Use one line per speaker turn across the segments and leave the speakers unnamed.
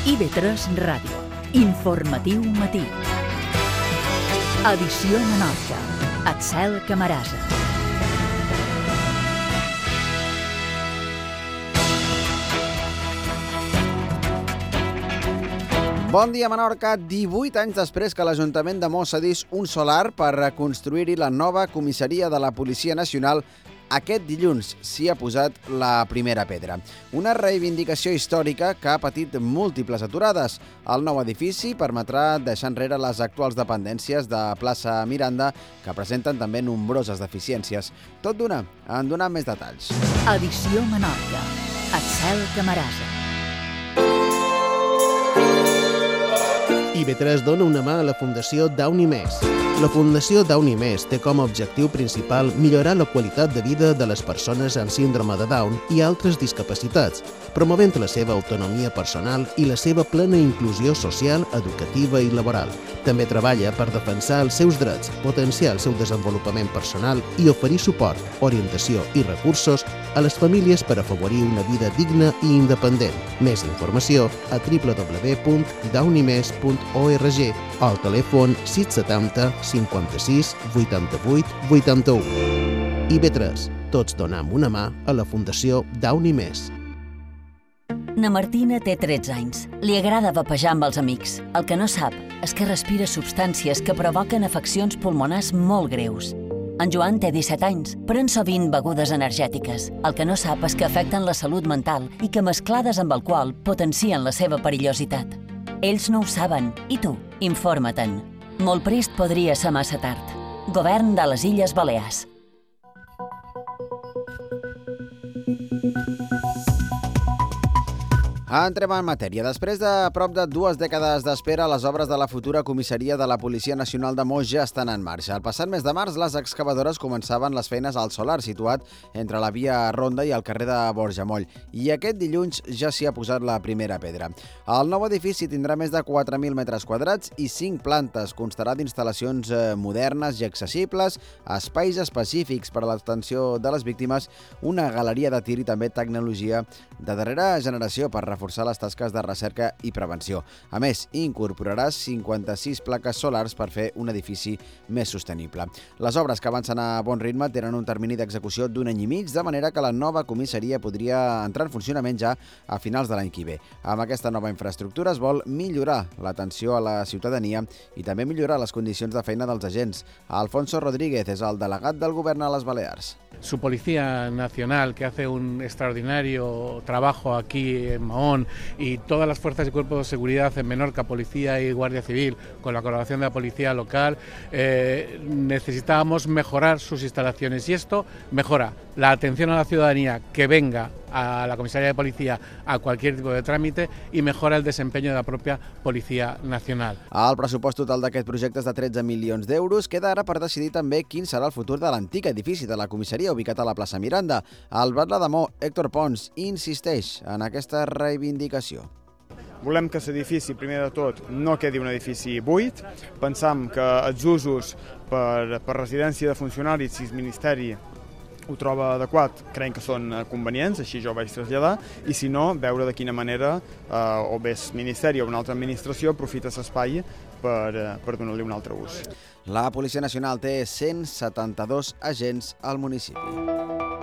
IB3 Ràdio. Informatiu matí. Edició Menorca. Axel Camarasa.
Bon dia, Menorca. 18 anys després que l'Ajuntament de Mos cedís un solar per reconstruir-hi la nova comissaria de la Policia Nacional, aquest dilluns s'hi ha posat la primera pedra. Una reivindicació històrica que ha patit múltiples aturades. El nou edifici permetrà deixar enrere les actuals dependències de plaça Miranda, que presenten també nombroses deficiències. Tot d'una, en donar més detalls.
Edició Menorca. Axel Camarasa.
IB3 dona una mà a la Fundació Downy Més. La Fundació Downy Més té com a objectiu principal millorar la qualitat de vida de les persones amb síndrome de Down i altres discapacitats, promovent la seva autonomia personal i la seva plena inclusió social, educativa i laboral. També treballa per defensar els seus drets, potenciar el seu desenvolupament personal i oferir suport, orientació i recursos a les famílies per afavorir una vida digna i independent. Més informació a www.downymes.org o al telèfon 670 56 88 81. IB3. Tots donem una mà a la Fundació Downy Més.
Na Martina té 13 anys. Li agrada vapejar amb els amics. El que no sap és que respira substàncies que provoquen afeccions pulmonars molt greus. En Joan té 17 anys, pren sovint begudes energètiques. El que no sap és que afecten la salut mental i que mesclades amb alcohol potencien la seva perillositat. Ells no ho saben, i tu, informa-te'n. Molt prest podria ser massa tard. Govern de les Illes Balears.
Entrem en matèria. Després de prop de 2 dècades d'espera, les obres de la futura comissaria de la Policia Nacional de Mos ja estan en marxa. El passat mes de març, les excavadores començaven les feines al solar situat entre la via Ronda i el carrer de Borjamoll. I aquest dilluns ja s'hi ha posat la primera pedra. El nou edifici tindrà més de 4.000 metres quadrats i 5 plantes. Constarà d'instal·lacions modernes i accessibles, espais específics per a l'atenció de les víctimes, una galeria de tir i també tecnologia de darrera generació per reforçar les tasques de recerca i prevenció. A més, incorporarà 56 plaques solars per fer un edifici més sostenible. Les obres, que avancen a bon ritme, tenen un termini d'execució d'1 any i mig, de manera que la nova comissaria podria entrar en funcionament ja a finals de l'any que ve. Amb aquesta nova infraestructura es vol millorar l'atenció a la ciutadania i també millorar les condicions de feina dels agents. Alfonso Rodríguez és el delegat del govern a les Balears.
Su Policía Nacional, que hace un extraordinario trabajo aquí en Mahón, y todas las fuerzas y cuerpos de seguridad en Menorca, Policía y Guardia Civil, con la colaboración de la Policía Local, necesitábamos mejorar sus instalaciones, y esto mejora la atención a la ciudadanía que venga a la comisaría de policía a cualquier tipo de trámite i mejora el desempeño de la propia Policía Nacional.
El pressupost total d'aquest projecte és de 13 milions d'euros. Queda ara per decidir també quin serà el futur de l'antic edifici de la comissaria ubicat a la plaça Miranda. El batlle de Mo, Héctor Pons, insisteix en aquesta reivindicació.
Volem que l'edifici, primer de tot, no quedi un edifici buit. Pensam que els usos per residència de funcionaris, si el Ministeri ho troba adequat, creiem que són convenients, així jo ho vaig traslladar, i si no, veure de quina manera o bé el Ministeri o una altra administració aprofita l'espai per donar-li un altre ús.
La Policia Nacional té 172 agents al municipi.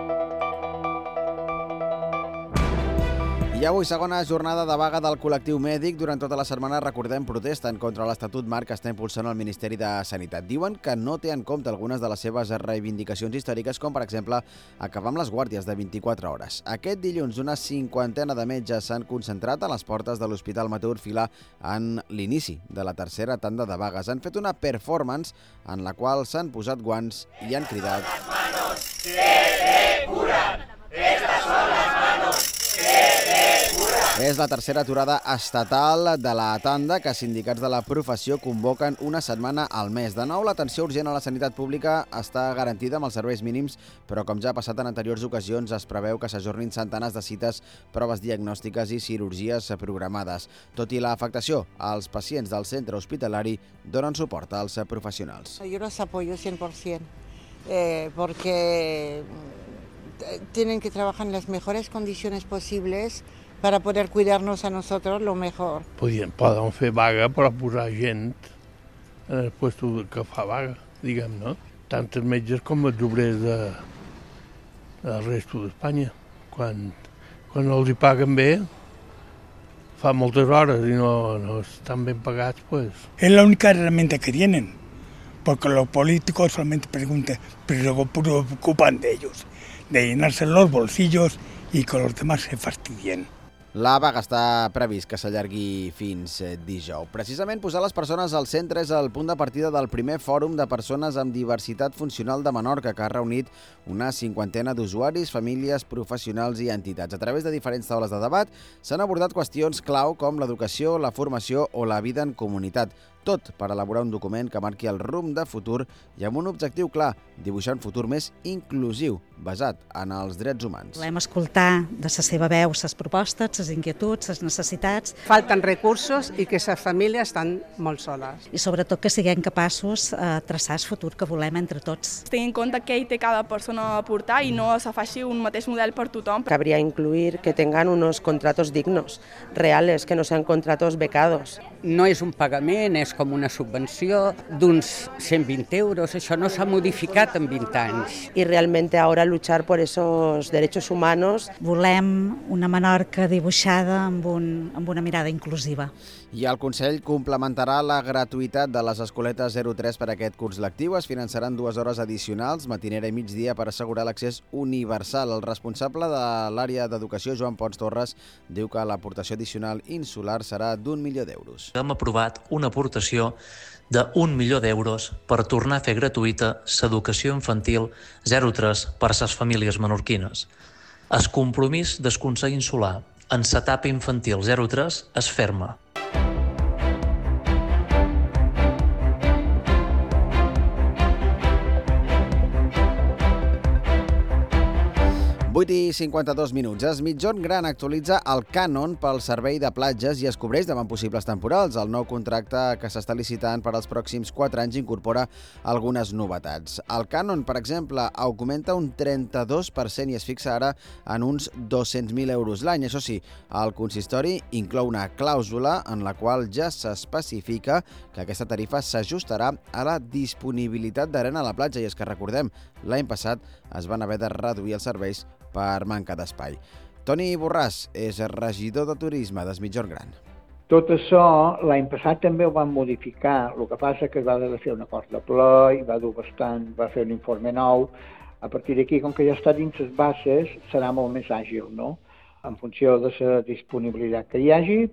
I avui, segona jornada de vaga del col·lectiu mèdic. Durant tota la setmana, recordem, protesten contra l'Estatut Marc que està impulsant el Ministeri de Sanitat. Diuen que no té en compte algunes de les seves reivindicacions històriques, com per exemple acabar amb les guàrdies de 24 hores. Aquest dilluns, una 50ena de metges s'han concentrat a les portes de l'Hospital Mateu Orfila en l'inici de la tercera tanda de vagues. Han fet una performance en la qual s'han posat guants i han cridat: "Las manos se depuran, estas son las manos se depuran". És la tercera aturada estatal de la tanda que sindicats de la professió convoquen una setmana al mes. De nou, l'atenció urgent a la sanitat pública està garantida amb els serveis mínims, però com ja ha passat en anteriors ocasions, es preveu que s'ajornin centenars de cites, proves diagnòstiques i cirurgies programades. Tot i l'afectació, els pacients del centre hospitalari donen suport als professionals.
Yo los apoyo 100%, porque tienen que trabajar en las mejores condiciones posibles para poder cuidarnos a nosotros lo mejor.
Poden fer vaga, però posar gent en el lloc que fa vaga, diguem, no? Tant els metges com els obrers del resto d'Espanya. Quan els hi paguen bé, fa moltes hores y no están bien pagados, pues.
Es la única herramienta que tienen, porque los políticos solamente preocupan de ellos, de llenarse los bolsillos y que los demás se fastidien.
La vaga està previst que s'allargui fins dijous. Precisament posar les persones al centre és el punt de partida del primer fòrum de persones amb diversitat funcional de Menorca, que ha reunit una 50 d'usuaris, famílies, professionals i entitats. A través de diferents taules de debat s'han abordat qüestions clau com l'educació, la formació o la vida en comunitat. Tot per elaborar un document que marqui el rumb de futur i amb un objectiu clar, dibuixar un futur més inclusiu, basat en els drets humans.
Volem escoltar de la seva veu les propostes, les inquietuds, les necessitats.
Falten recursos i que les famílies estan molt soles.
I sobretot que siguem capaços de traçar el futur que volem entre tots.
Tenint en compte què hi té cada persona a aportar i no se faci un mateix model per tothom.
Cabría incluir que tengan unos contratos dignos, reales, que no sean contratos becados.
No és un pagament, és com una subvenció d'uns 120 euros. Això no s'ha modificat en 20 anys.
Y realmente ahora luchar por esos derechos humanos.
Volem una Menorca dibuixada amb una mirada inclusiva.
I el Consell complementarà la gratuïtat de les escoletes 0-3 per aquest curs lectiu. Es finançaran 2 hores addicionals, matinera i migdia, per assegurar l'accés universal. El responsable de l'àrea d'educació, Joan Pons Torres, diu que l'aportació addicional insular serà d'1 milió d'euros.
Hem aprovat una aportació de 1 milió d'euros per tornar a fer gratuïta l'educació infantil 0-3 per a les famílies menorquines. El compromís del Consell Insular en l'etapa infantil 0-3 es ferma.
8:52. Es Mitjón Gran actualitza el cànon pel servei de platges i es cobreix davant possibles temporals. El nou contracte que s'està licitant per als pròxims 4 anys incorpora algunes novetats. El cànon, per exemple, augmenta un 32% i es fixa ara en uns 200.000 euros l'any. Això sí, el consistori inclou una clàusula en la qual ja s'especifica que aquesta tarifa s'ajustarà a la disponibilitat d'arena a la platja. I és que recordem, l'any passat es van haver de reduir els serveis per manca d'espai. Toni Borràs és regidor de turisme d'Es Migjorn Gran.
Tot això l'any passat també ho van modificar, el que passa que es va haver de fer un acord de ple i va dur bastant, va fer un informe nou. A partir d'aquí, com que ja està dins les bases, serà molt més àgil, no? En funció de la disponibilitat que hi hagi,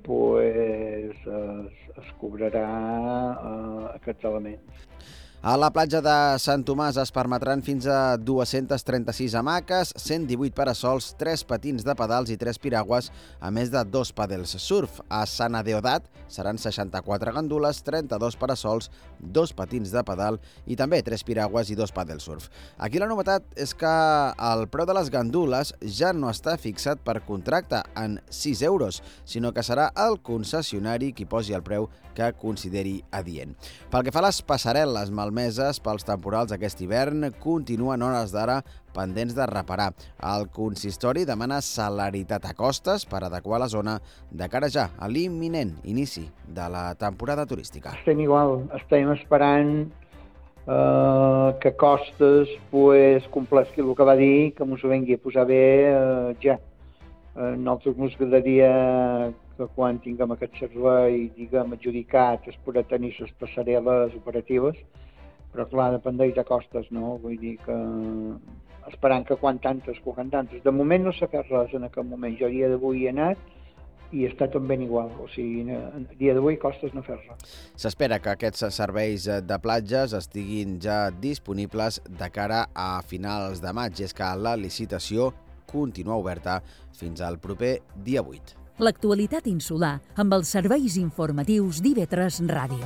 es cobrarà aquests elements.
A la platja de Sant Tomàs es permetran fins a 236 hamaques, 118 parasols, 3 patins de pedals i 3 piragües, a més de 2 pàdels surf. A Sant Adeodat seran 64 gandules, 32 parasols, 2 patins de pedal i també 3 piragües i 2 pàdels surf. Aquí la novetat és que el preu de les gandules ja no està fixat per contracte en 6 euros, sinó que serà el concessionari qui posi el preu que consideri adient. Pel que fa a les passarel·les malmeses pels temporals aquest hivern, continuen hores d'ara pendents de reparar. El consistori demana celeritat a costes per adequar la zona de cara ja a l'imminent inici de la temporada turística.
Estem igual, estem esperant que costes compleixi el que va dir, que ens ho vengui a posar bé ja. Nosaltres ens agradaria que quan tinguem aquest servei, diguem, adjudicat, es podrà tenir les passarel·les operatives, però clar, dependeix de costes, no? Vull dir que esperant que quan tantes. De moment no s'ha fet res en aquest moment. Jo a dia d'avui he anat i està tot ben igual. O sigui, a dia d'avui costes no fer res.
S'espera que aquests serveis de platges estiguin ja disponibles de cara a finals de maig. És que la licitació continua oberta fins al proper dia 8.
L'actualitat insular amb els serveis informatius d'IV3 Ràdio.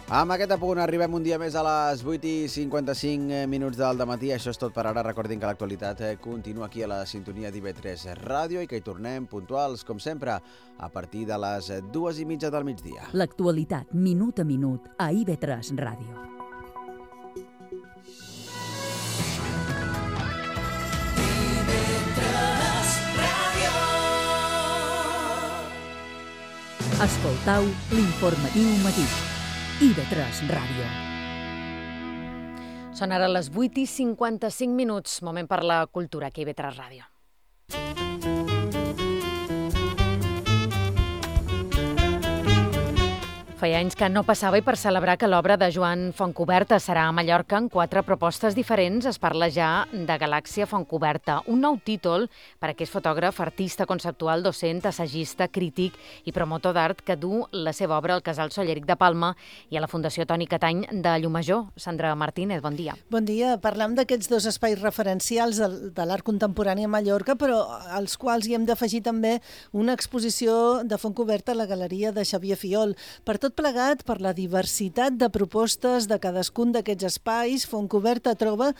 Amb aquest apunt arribem un dia més a les 8:55 del dematí. Això és tot per ara. Recordin que l'actualitat continua aquí a la sintonia d'IV3 Ràdio i que hi tornem puntuals, com sempre, a partir de les 2:30 del migdia.
L'actualitat, minut a minut, a IV3 Ràdio. Escoltau l'informatiu matí. IV3 Ràdio.
Són ara les 8:55, moment per la cultura, aquí a IV3 Ràdio. Feia anys que no passava i per celebrar que l'obra de Joan Fontcuberta serà a Mallorca en 4 propostes diferents es parla ja de Galàxia Fontcuberta, un nou títol per a aquest fotògraf, artista conceptual, docent, assagista, crític i promotor d'art que du la seva obra al Casal Solleric de Palma i a la Fundació Toni Catany de Llumajor. Sandra Martínez, bon dia.
Bon dia. Parlem d'aquests 2 espais referencials de l'art contemporani a Mallorca, però als quals hi hem d'afegir també una exposició de Fontcuberta a la Galeria de Xavier Fiol. Per tot plegat, per la diversitat de propostes de cadascun d'aquests espais, Fontcuberta troba